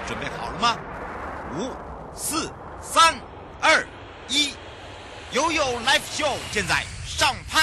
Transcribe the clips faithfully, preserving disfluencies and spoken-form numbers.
准备好了吗？五、四、三、二、一，悠悠 Live Show 现在上拍。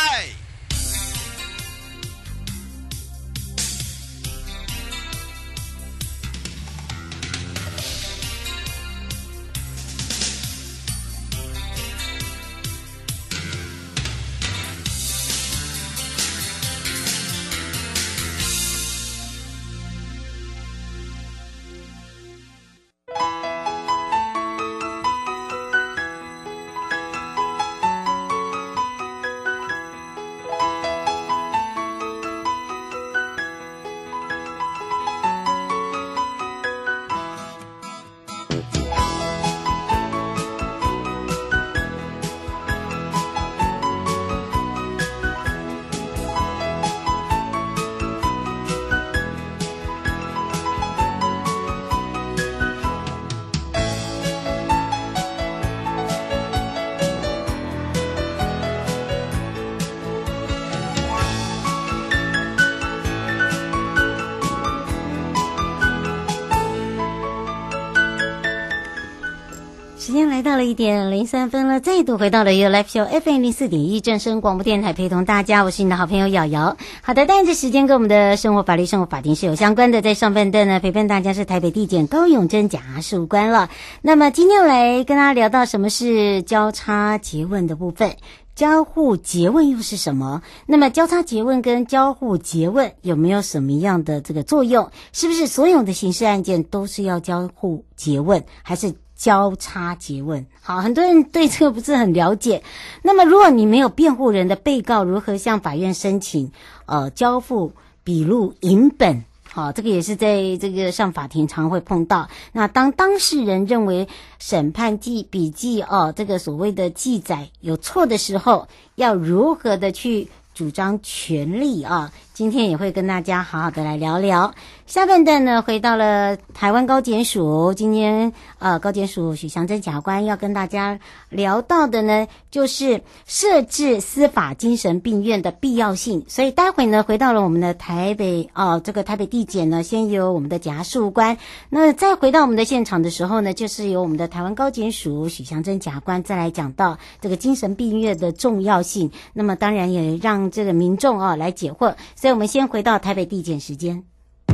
时间来到了一点零三分了，再度回到了悠悠 Live Show F M 零四点一正声广播电台，陪同大家，我是你的好朋友瑶瑶。好的，但是时间跟我们的生活法律、生活法庭是有相关的，在上半段呢，陪伴大家是台北地检高永贞检察事官了。那么今天要来跟大家聊到什么是交叉诘问的部分。交互诘问又是什么？那么交叉诘问跟交互诘问有没有什么样的这个作用？是不是所有的刑事案件都是要交互诘问，还是交叉诘问？好，很多人对这个不是很了解。那么如果你没有辩护人的被告如何向法院申请呃交付笔录影本？好，这个也是在这个上法庭常会碰到。那当当事人认为审判记笔记哦，这个所谓的记载有错的时候，要如何的去主张权利啊？今天也会跟大家好好的来聊聊。下半段呢，回到了台湾高检署，今天呃高检署许祥珍检察官要跟大家聊到的呢，就是设置司法精神病院的必要性。所以待会呢，回到了我们的台北哦，这个台北地检呢，先由我们的检察事务官，那再回到我们的现场的时候呢，就是由我们的台湾高检署许祥珍检察官再来讲到这个精神病院的重要性。那么当然也让这个民众啊来解惑。所以我们先回到台北地检时间。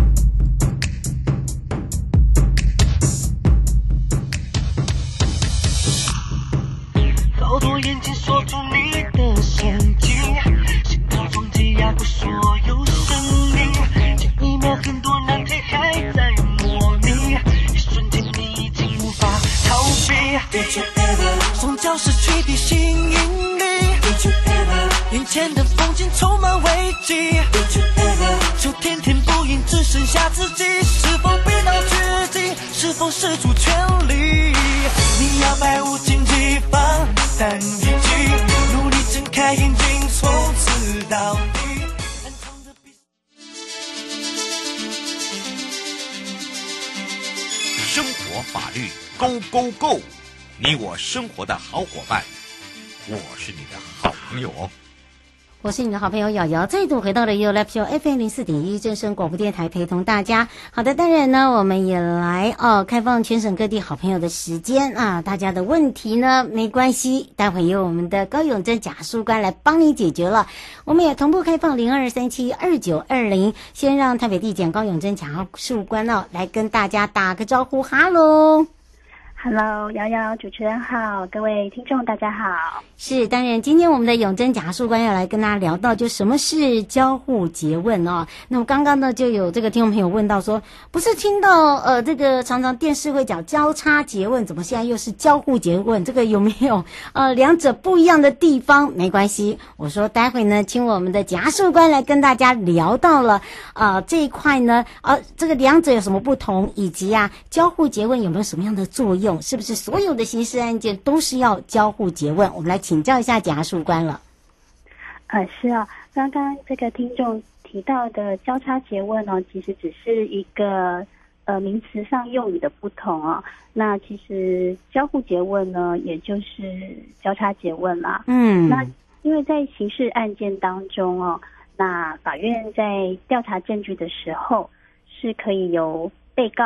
好多眼睛锁住你的神经，心跳撞击压过所有生命，前一秒很多难题还在模拟，一瞬间你已经无法逃避。宗教失去地心引力，眼前的风景充满危机，就天天不应只剩下自己，是否逼到绝境，是否使出全力，你要百无禁忌放胆一击，努力睁开眼睛从此到底。 生活法律 Go Go Go， 你我生活的好伙伴，我是你的好朋友哦。 我是你的好朋友瑶瑶，再度回到了悠悠 Live Show F M 零四点一正声广播电台，陪同大家。好的，当然呢，我们也来哦，开放全省各地好朋友的时间啊，大家的问题呢没关系，待会由我们的高永贞检察事务官来帮你解决了。我们也同步开放零二三七二九二零，先让台北地检高永贞检察事务官哦来跟大家打个招呼，哈喽。 Hello， 瑶瑶主持人好，各位听众大家好。 是，当然今天我们的永贞检察事务官要来跟大家聊到就什么是交互诘问哦。那么刚刚呢就有这个听众朋友问到说，不是听到呃这个常常电视会讲交叉诘问，怎么现在又是交互诘问？这个有没有呃两者不一样的地方？没关系，我说待会呢请我们的检察事务官来跟大家聊到了啊、呃、这一块呢，呃这个两者有什么不同，以及啊交互诘问有没有什么样的作用？是不是所有的刑事案件都是要交互诘问？我们来请教一下检察事务官了。 呃，是啊，刚刚这个听众提到的交叉诘问哦，其实只是一个呃名词上用语的不同哦。那其实交互诘问呢，也就是交叉诘问啦。嗯，那因为在刑事案件当中哦，那法院在调查证据的时候，是可以由被告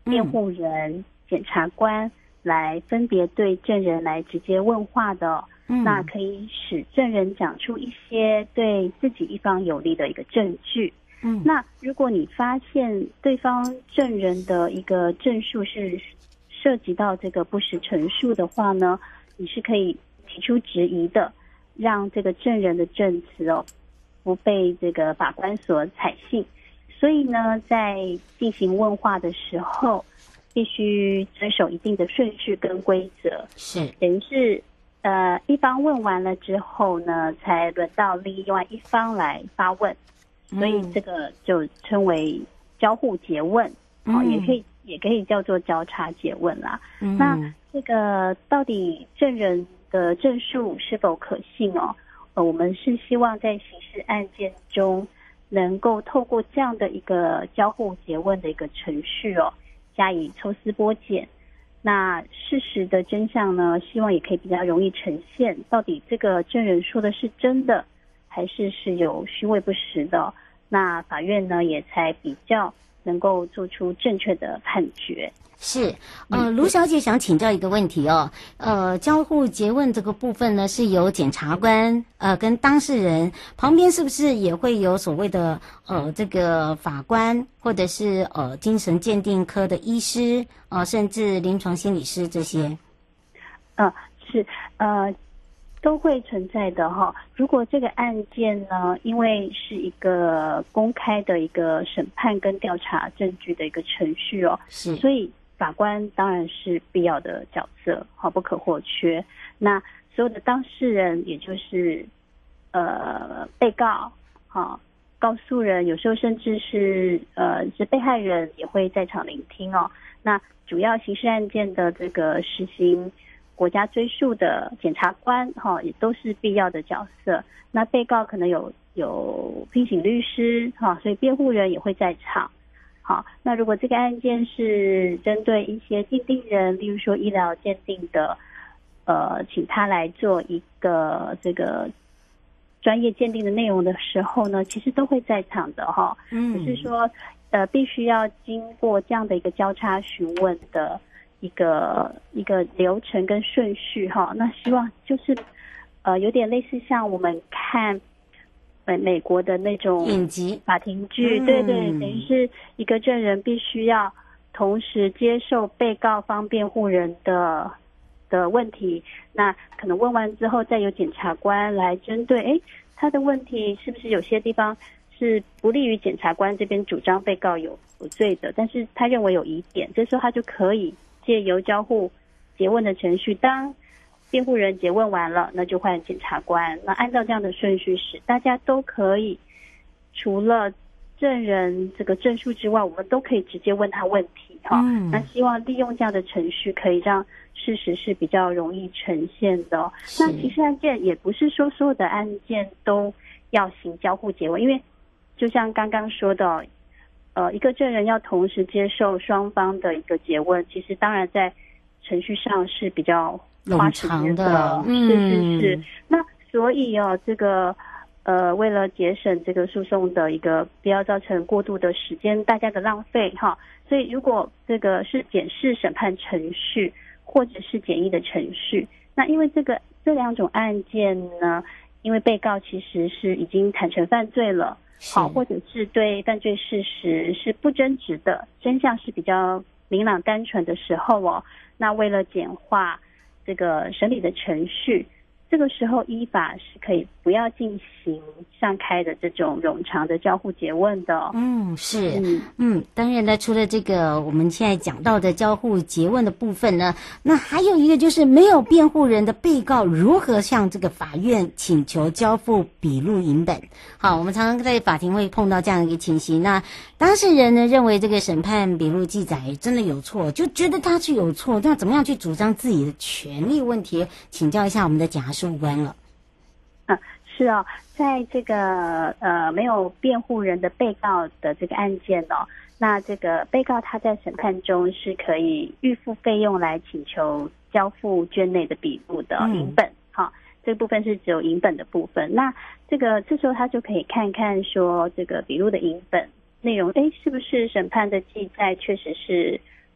辩护人、检察官来分别对证人来直接问话的，嗯，那可以使证人讲出一些对自己一方有利的一个证据。嗯，那如果你发现对方证人的一个证述是涉及到这个不实陈述的话呢，你是可以提出质疑的，让这个证人的证词哦不被这个法官所采信。所以呢，在进行问话的时候，必须遵守一定的顺序跟规则。 是， 等于是呃一方问完了之后呢，才轮到另外一方来发问。所以这个就称为交互诘问，好、嗯，也可以也可以叫做交叉诘问啦。嗯、那这个到底证人的证述是否可信哦？呃，我们是希望在刑事案件中能够透过这样的一个交互诘问的一个程序哦，加以抽丝剥茧。那事实的真相呢，希望也可以比较容易呈现，到底这个证人说的是真的，还是是有虚伪不实的？那法院呢，也才比较能够做出正确的判决。 是，呃，卢小姐想请教一个问题哦，呃，交互诘问这个部分呢，是由检察官呃跟当事人旁边是不是也会有所谓的呃这个法官或者是呃精神鉴定科的医师呃甚至临床心理师这些？ 嗯、呃，是呃。都会存在的哈。如果这个案件呢，因为是一个公开的一个审判跟调查证据的一个程序哦，是，所以法官当然是必要的角色，好，不可或缺。那所有的当事人，也就是呃被告，好，告诉人，有时候甚至是呃是被害人也会在场聆听哦。那主要刑事案件的这个实行国家追诉的检察官哈，也都是必要的角色。那被告可能有有聘请律师哈，所以辩护人也会在场。好，那如果这个案件是针对一些鉴定人，例如说医疗鉴定的，呃，请他来做一个这个专业鉴定的内容的时候呢，其实都会在场的哈。嗯，只是说呃，必须要经过这样的一个交叉询问的一个一个流程跟顺序哈，那希望就是呃有点类似像我们看美美国的那种影集法庭剧，嗯、对对，等于是一个证人必须要同时接受被告方辩护人的的问题，那可能问完之后再由检察官来针对，哎，他的问题是不是有些地方是不利于检察官这边主张被告有有罪的，但是他认为有疑点，这时候他就可以借由交互诘问的程序，当辩护人诘问完了，那就换检察官。那按照这样的顺序使大家都可以，除了证人这个证述之外，我们都可以直接问他问题哈。嗯、那希望利用这样的程序，可以让事实是比较容易呈现的、哦。那刑事案件也不是说所有的案件都要行交互诘问，因为就像刚刚说的。呃，一个证人要同时接受双方的一个诘问，其实当然在程序上是比较花时间的，嗯、是是是。那所以哦，这个呃，为了节省这个诉讼的一个不要造成过度的时间大家的浪费哈，所以如果这个是检视审判程序或者是简易的程序，那因为这个这两种案件呢，因为被告其实是已经坦诚犯罪了。好，或者是对犯罪事实是不争执的，真相是比较明朗单纯的时候哦，那为了简化这个审理的程序，这个时候依法是可以不要进行上开的这种冗长的交互诘问的、哦。嗯， 是，嗯嗯，当然呢，除了这个我们现在讲到的交互诘问的部分呢，那还有一个就是没有辩护人的被告如何向这个法院请求交付笔录影本。好，我们常常在法庭会碰到这样一个情形，那当事人呢认为这个审判笔录记载真的有错，就觉得他是有错，那怎么样去主张自己的权利问题？请教一下我们的检察事官了。 嗯，是哦，在这个呃没有辩护人的被告的这个案件哦，那这个被告他在审判中是可以预付费用来请求交付卷内的笔录的影本，哈、嗯，这部分是只有影本的部分。那这个这时候他就可以看看说这个笔录的影本内容，哎，是不是审判的记载确实是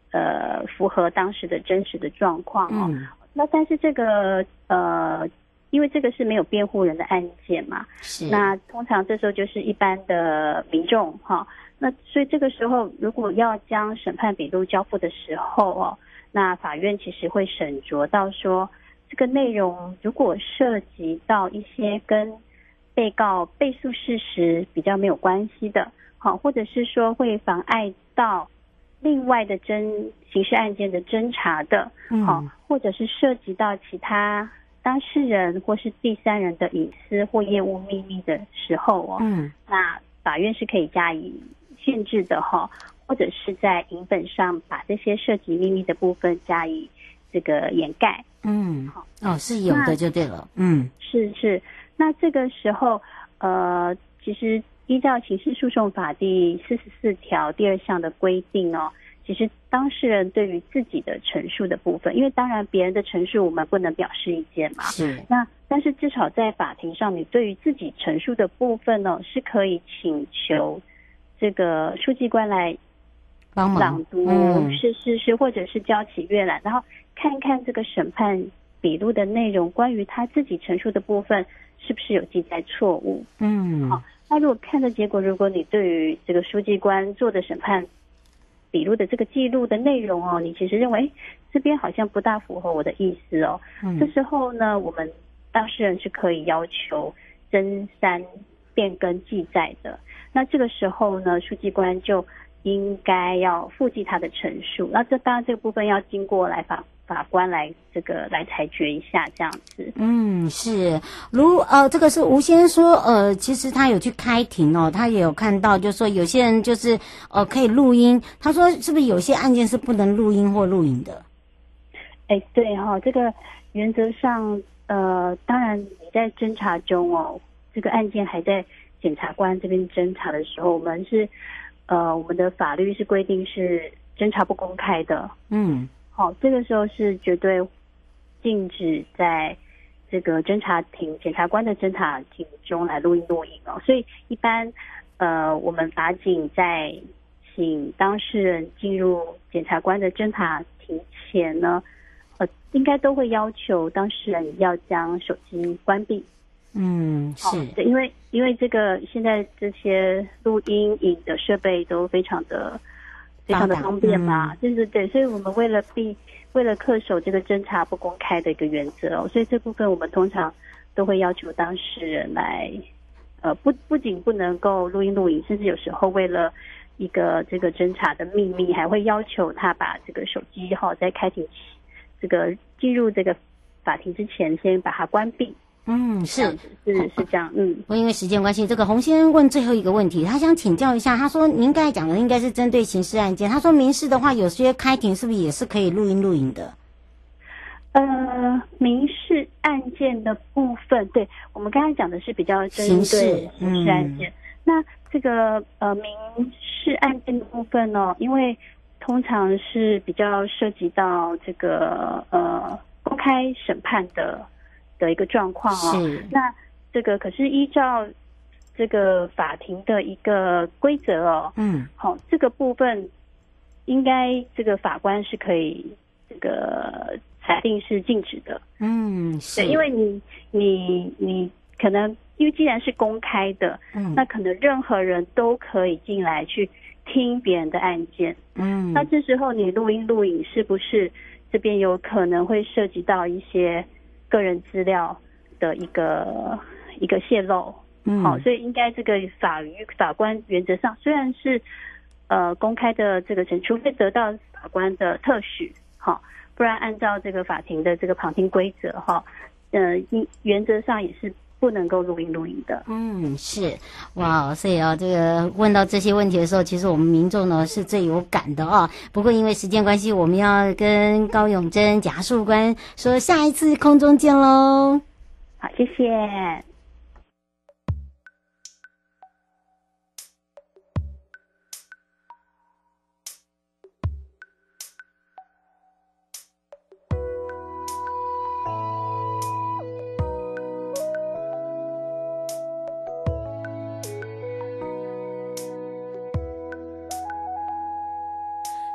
呃符合当时的真实的状况哦。 嗯， 那但是这个呃，因为这个是没有辩护人的案件嘛， 是， 那通常这时候就是一般的民众哈。那所以这个时候，如果要将审判笔录交付的时候哦，那法院其实会审酌到说，这个内容如果涉及到一些跟被告背诉事实比较没有关系的，好，或者是说会妨碍到另外的侦刑事案件的侦查的，好， 嗯， 或者是涉及到其他当事人或是第三人的隐私或业务秘密的时候哦， 嗯， 那法院是可以加以限制的哈，或者是在影本上把这些涉及秘密的部分加以这个掩盖。 嗯，哦，是有的就对了，嗯， 是是，那这个时候，呃，其实依照刑事诉讼法第四十四条第二项的规定哦，其实当事人对于自己的陈述的部分，因为当然别人的陈述我们不能表示意见嘛， 是， 那但是至少在法庭上，你对于自己陈述的部分呢，是可以请求这个书记官来帮忙朗读， 嗯， 是是是，或者是交起阅览，然后看看这个审判笔录的内容，关于他自己陈述的部分是不是有记载错误。 嗯， 好，那如果看的结果，如果你对于这个书记官做的审判笔录的这个记录的内容哦，你其实认为诶这边好像不大符合我的意思哦， 嗯这时候呢，我们当事人是可以要求增删变更记载的。那这个时候呢，书记官就应该要附记他的陈述。那这当然这个部分要经过来法法官来这个来裁决一下，这样子。 嗯，是，如呃，这个是吴先生说，呃，其实他有去开庭哦，他也有看到，就是说有些人就是呃可以录音，他说是不是有些案件是不能录音或录影的？ 哎，对哈、哦，这个原则上，呃，当然你在侦查中哦，这个案件还在检察官这边侦查的时候，我们是呃，我们的法律是规定是侦查不公开的。 嗯， 好，这个时候是绝对禁止在这个侦查庭、检察官的侦查庭中来录音录影哦。所以一般呃，我们法警在请当事人进入检察官的侦查庭前呢，呃，应该都会要求当事人要将手机关闭。 嗯，是， 哦，对，因为因为这个现在这些录音影的设备都非常的非常的方便嘛，对对对，所以我们为了避为了恪守这个侦查不公开的一个原则哦，所以这部分我们通常都会要求当事人来，呃，不不仅不能够录音录影，甚至有时候为了一个这个侦查的秘密，还会要求他把这个手机哈、哦、在开庭这个进入这个法庭之前先把它关闭。 嗯，是是是这样，嗯。 我因为时间关系，这个洪先生问最后一个问题，他想请教一下，他说您刚才讲的应该是针对刑事案件，他说民事的话，有些开庭是不是也是可以录音录影的？ 呃，民事案件的部分，对我们刚才讲的是比较针对刑事刑事案件。嗯、那这个呃民事案件的部分呢、哦，因为通常是比较涉及到这个呃公开审判的。的一个状况哦，那这个可是依照这个法庭的一个规则哦，嗯，好、哦，这个部分应该这个法官是可以这个裁定是禁止的， 嗯，是， 对，因为你你你可能因为既然是公开的，嗯，那可能任何人都可以进来去听别人的案件，嗯，那这时候你录音录影是不是这边有可能会涉及到一些个人资料的一个一个泄露，嗯，好，所以应该这个法律法官原则上虽然是呃公开的这个程，除非得到法官的特许，好，不然按照这个法庭的这个旁听规则，哈，呃，原则上也是不能够录音录影的。 嗯，是，哇，所以啊，这个问到这些问题的时候，其实我们民众呢是最有感的啊。不过因为时间关系，我们要跟高永贞检察事务官说下一次空中见喽。 好，谢谢。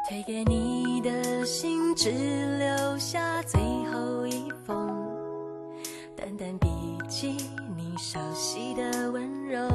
推给你的信只留下最后一封，淡淡笔记你熟悉的温柔，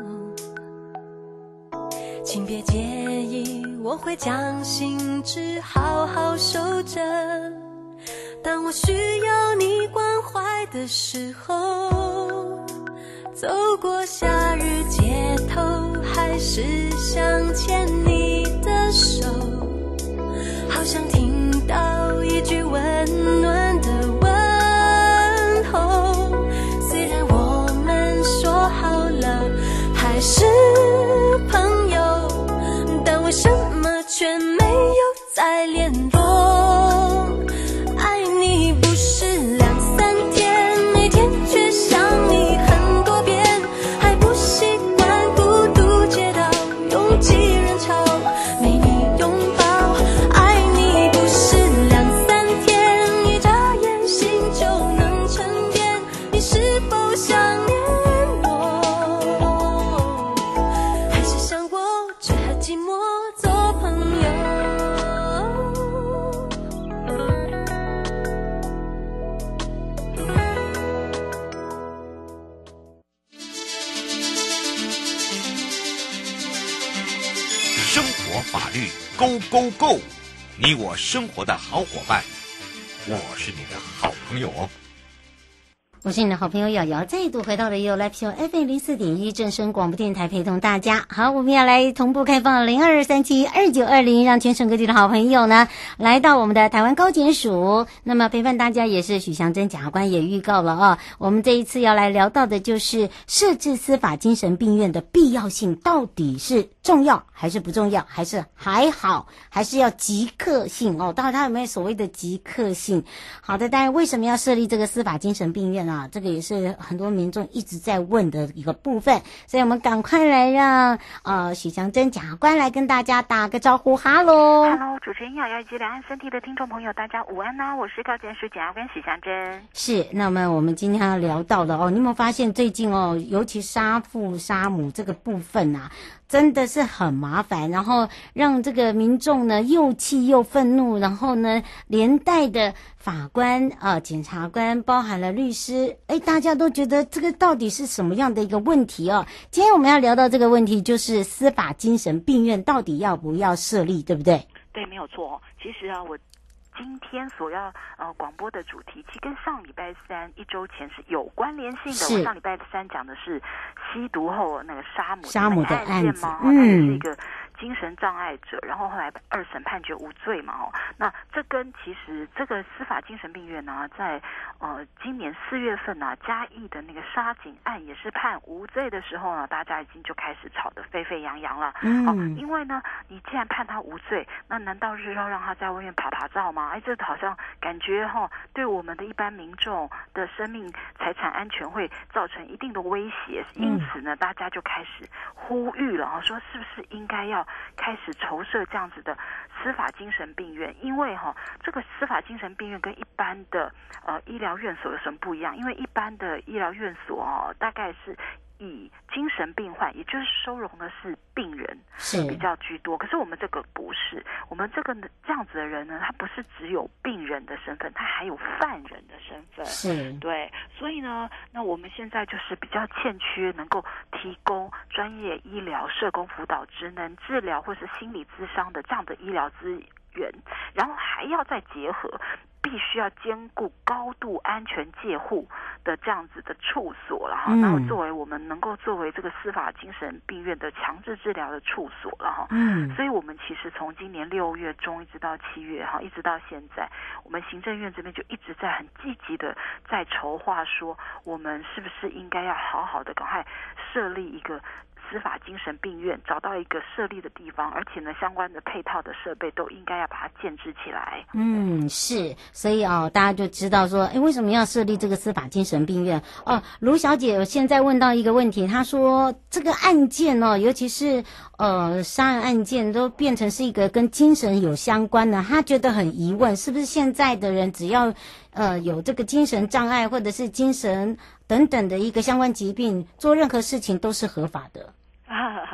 请别介意，我会将信纸好好收着，当我需要你关怀的时候，走过夏日街头，还是想牵你的手，好想听到一句温暖的问候，虽然我们说好了还是朋友，但为什么却没有再联络？爱你不是两三天，每天却想你很多遍，还不习惯孤独街道拥挤人潮，没你拥抱。爱你不是两三天，一眨眼心就能沉淀，你是否想念我？还是想过只和寂寞做朋友？ 生活法律 Go Go Go， 你我生活的好伙伴，我是你的好朋友哦。 我是你的好朋友瑶瑶，再度回到了 You Live Show F M 零四点一正声广播电台，陪同大家。好，我们要来同步开放零二三七二九二零，让全省各地的好朋友呢来到我们的台湾高检署。那么陪伴大家也是许祥珍检察官也预告了啊，我们这一次要来聊到的就是设置司法精神病院的必要性，到底是重要还是不重要，还是还好，还是要即刻性哦？到底它有没有所谓的即刻性？好的，当然为什么要设立这个司法精神病院啊？这个也是很多民众一直在问的一个部分，所以我们赶快来让呃许祥珍检察官来跟大家打个招呼。哈喽 Hello， 主持人瑶瑶以及两岸三地的听众朋友，大家午安呐、啊！我是高检署检察官许祥珍。 是，那么我们今天要聊到的哦，你有没有发现最近哦，尤其杀父杀母这个部分啊，真的是很麻烦，然后让这个民众呢又气又愤怒，然后呢连带的法官啊、呃、检察官，包含了律师，哎，大家都觉得这个到底是什么样的一个问题哦？今天我们要聊到这个问题，就是司法精神病院到底要不要设立，对不对？ 对，没有错。其实啊，我今天所要呃广播的主题，其实跟上礼拜三一周前是有关联性的。我上礼拜三讲的是吸毒后那个杀母杀母的案子， 嘛，嗯，他也是一个精神障碍者，然后后来二审判决无罪嘛，哦，那这跟其实这个司法精神病院呢，在呃今年四月份呢、啊，嘉义的那个杀警案也是判无罪的时候呢，大家已经就开始吵得沸沸扬扬了。嗯，哦，因为呢，你既然判他无罪，那难道是要让他在外面爬爬照吗？哎，这好像感觉哈、哦，对我们的一般民众的生命财产安全会造成一定的威胁。因此呢，大家就开始呼吁了啊，说是不是应该要开始筹设这样子的司法精神病院？因为哈、哦，这个司法精神病院跟一般的呃医疗院所有什么不一样？因为一般的医疗院所哦，大概是以精神病患，也就是收容的是病人比较居多，可是我们这个不是，我们这个这样子的人呢，他不是只有病人的身份，他还有犯人的身份， 是， 对，所以呢，那我们现在就是比较欠缺能够提供专业医疗、社工辅导、职能治疗或是心理咨商的这样的医疗资源，然后还要再结合必须要兼顾高度安全戒护的这样子的处所了哈，然后作为我们能够作为这个司法精神病院的强制治疗的处所了哈，嗯，所以我们其实从今年六月中一直到七月哈，一直到现在，我们行政院这边就一直在很积极的在筹划说，我们是不是应该要好好的赶快设立一个司法精神病院，找到一个设立的地方，而且呢，相关的配套的设备都应该要把它建置起来。 嗯，是，所以哦，大家就知道说，哎，为什么要设立这个司法精神病院？哦，卢小姐现在问到一个问题，她说这个案件哦，尤其是呃杀人案件，都变成是一个跟精神有相关的，她觉得很疑问，是不是现在的人只要呃有这个精神障碍或者是精神等等的一个相关疾病，做任何事情都是合法的？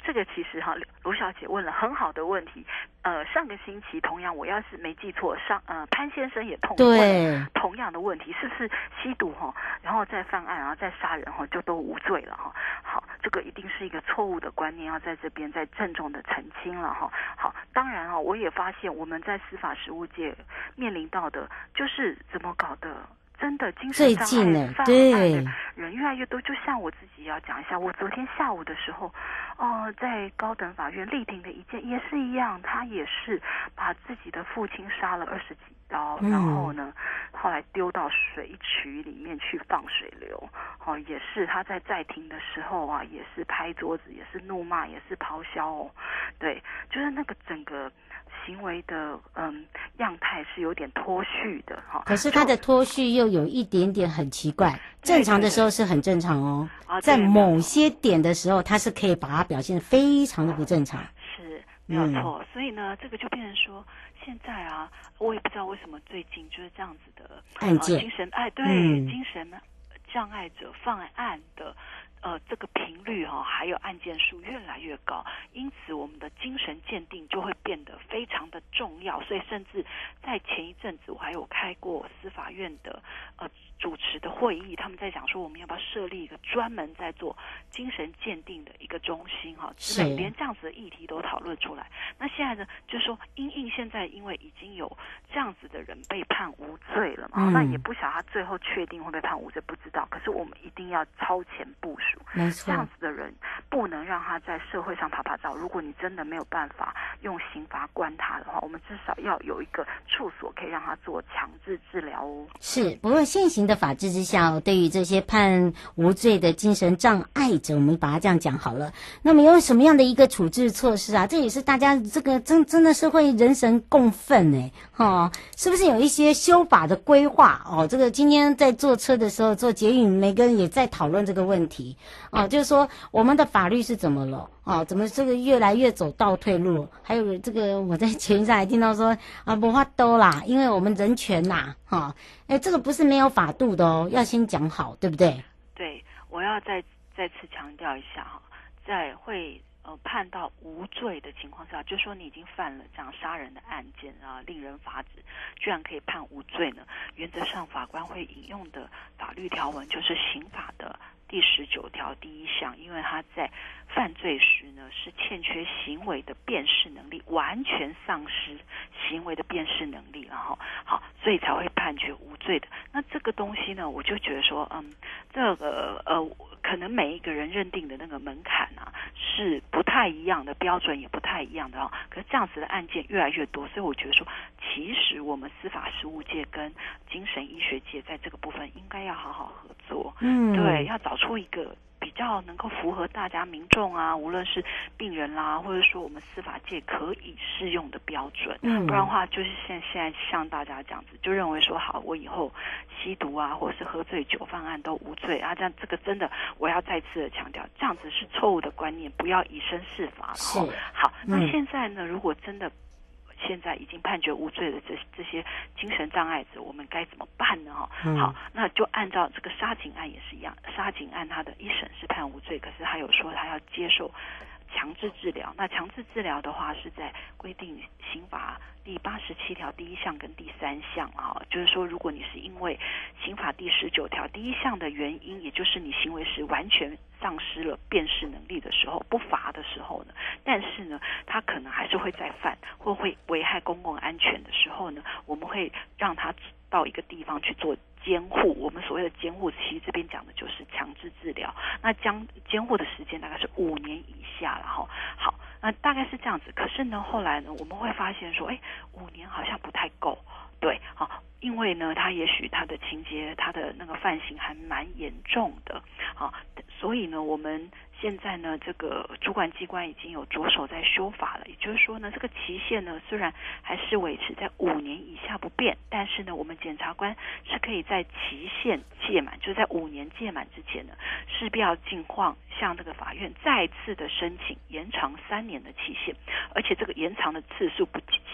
这个其实哈，卢小姐问了很好的问题。呃，上个星期同样，我要是没记错，上呃潘先生也同问了同样的问题，是不是吸毒哈，然后再犯案，然后再杀人哈，就都无罪了哈？好，这个一定是一个错误的观念，要在这边再郑重的澄清了哈。好，当然哈，我也发现我们在司法实务界面临到的就是怎么搞的。真的精神障碍犯案的人越来越多，就像我自己要讲一下，我昨天下午的时候，呃，在高等法院力挺的一件也是一样，他也是把自己的父亲杀了二十几刀，然后呢，后来丢到水渠里面去放水流，哦，也是他在在庭的时候啊，也是拍桌子，也是怒骂，也是咆哮哦，对，就是那个整个。行为的嗯样态是有点脱序的哈， 可是他的脱序又有一点点很奇怪，正常的时候是很正常哦，在某些点的时候，他是可以把它表现得非常的不正常， 是没有错。嗯、所以呢，这个就变成说，现在啊，我也不知道为什么最近就是这样子的案件， 呃、精神哎对、 嗯、 精神障碍者犯案的。呃，这个频率哈、哦，还有案件数越来越高，因此我们的精神鉴定就会变得非常的重要。所以，甚至在前一阵子，我还有开过司法院的呃主持的会议，他们在讲说，我们要不要设立一个专门在做精神鉴定的一个中心哈、哦，之类，连这样子的议题都讨论出来。那现在呢，就是说，因应现在因为已经有这样子的人被判无罪了嘛，嗯、那也不晓得他最后确定会被判无罪，不知道。可是我们一定要超前部署。 没错， 这样子的人不能让他在社会上爬爬照。如果你真的没有办法用刑罚关他的话，我们至少要有一个处所可以让他做强制治疗哦。 是，不过现行的法制之下，对于这些判无罪的精神障碍者，我们把它这样讲好了。那么有什么样的一个处置措施啊？这也是大家这个真真的是会人神共愤哎，哈，是不是有一些修法的规划哦？这个今天在坐车的时候，坐捷运，每个人也在讨论这个问题。哦，就是说我们的法律是怎么了？哦，怎么这个越来越走倒退路？还有这个我在前上还听到说啊，不法都啦，因为我们人权呐，哈、哦，哎，这个不是没有法度的哦，要先讲好，对不对？ 对，我要再再次强调一下哈，在会呃判到无罪的情况下，就说你已经犯了这样杀人的案件啊，令人发指，居然可以判无罪呢？原则上法官会引用的法律条文就是刑法的第十九条第一项，因为他在犯罪时呢是欠缺行为的辨识能力，完全丧失行为的辨识能力，然后好，所以才会判决无罪的。那这个东西呢，我就觉得说，嗯，这个呃，可能每一个人认定的那个门槛啊是不太一样的，标准也不太一样的哦。可是这样子的案件越来越多，所以我觉得说，其实我们司法实务界跟精神医学界在这个部分应该要好好合作，嗯，对，要找出一个比较能够符合大家民众啊，无论是病人啦，或者说我们司法界可以适用的标准，嗯，不然的话就是现现在像大家这样子，就认为说好，我以后吸毒啊，或者是喝醉酒犯案都无罪啊，这样这个真的我要再次的强调，这样子是错误的观念，不要以身试法了。 是， 好，那现在呢，如果真的现在已经判决无罪的这这些精神障碍者，我们该怎么办呢？哈、嗯，好，那就按照这个杀警案也是一样，杀警案他的一审是判无罪，可是他有说他要接受强制治疗。那强制治疗的话是在规定刑法第八十七条第一项跟第三项哈，就是说如果你是因为刑法第十九条第一项的原因，也就是你行为时完全丧失了辨识能力的时候，不罚的时候呢，但是呢他可能还是会再犯或会危害公共安全的时候呢，我们会让他到一个地方去做监护。我们所谓的监护其实这边讲的就是强制治疗，那将监护的时间大概是五年以下了哈。好，那大概是这样子。可是呢后来呢我们会发现说，哎，五年好像不太够，对，好，因为呢他也许他的情节他的那个犯行还蛮严重的，好，所以呢我们现在呢这个主管机关已经有着手在修法了，也就是说呢这个期限呢虽然还是维持在五年以下不变，但是呢我们检察官是可以在期限届满，就是在五年届满之前呢，势必要尽况向这个法院再次的申请延长三年的期限，而且这个延长的次数不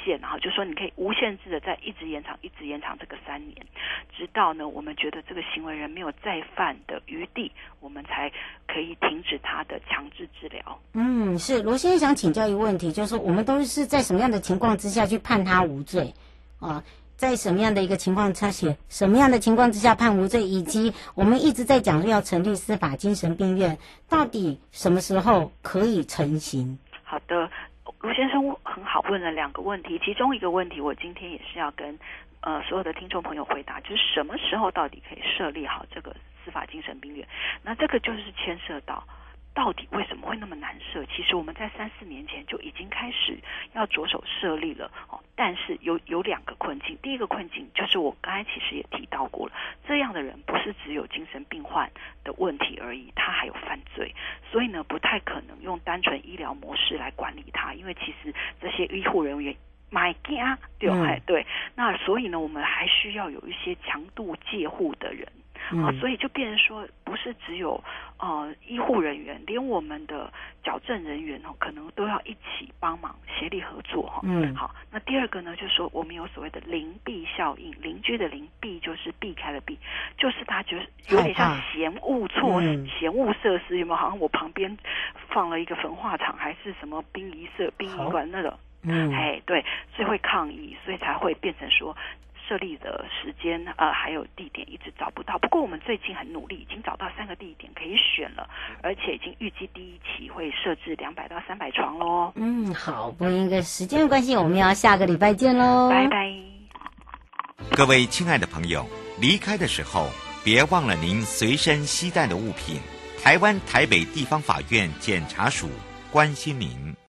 限，然后就说你可以无限制的再一直延长一直延长这个三年，直到呢我们觉得这个行为人没有再犯的余地，我们才可以停止他的强制治疗。 嗯，是罗先生想请教一个问题，就是我们都是在什么样的情况之下去判他无罪啊？在什么样的一个情况下写什么样的情况之下判无罪，以及我们一直在讲要成立司法精神病院，到底什么时候可以成型？ 好的，卢先生很好问了两个问题，其中一个问题我今天也是要跟呃所有的听众朋友回答，就是什么时候到底可以设立好这个司法精神病院？那这个就是牵涉到到底为什么会那么难设？其实我们在三四年前就已经开始要着手设立了哦，但是有有两个困境。第一个困境就是我刚才其实也提到过了，这样的人不是只有精神病患的问题而已，他还有犯罪，所以呢不太可能用单纯医疗模式来管理他，因为其实这些医护人员买家对不对？对，那所以呢我们还需要有一些强度戒护的人。啊、呃，所以就变成说，不是只有呃医护人员，连我们的矫正人员哦，可能都要一起帮忙，协力合作哈。嗯，好，那第二个呢，就是说我们有所谓的邻避效应，邻居的邻，避就是避开了避，就是他觉得有点像嫌恶措施、嗯、嫌恶设施，有没有？好像我旁边放了一个焚化厂，还是什么殡仪社、殡仪馆那种，嗯，哎，对，所以会抗议，所以才会变成说。设立的时间呃还有地点一直找不到，不过我们最近很努力，已经找到三个地点可以选了，而且已经预计第一期会设置两百到三百床咯。 嗯，好，不因为时间的关系，我们要下个礼拜见咯。 拜拜。 各位亲爱的朋友，离开的时候别忘了您随身携带的物品。台湾台北地方法院检察署关心您。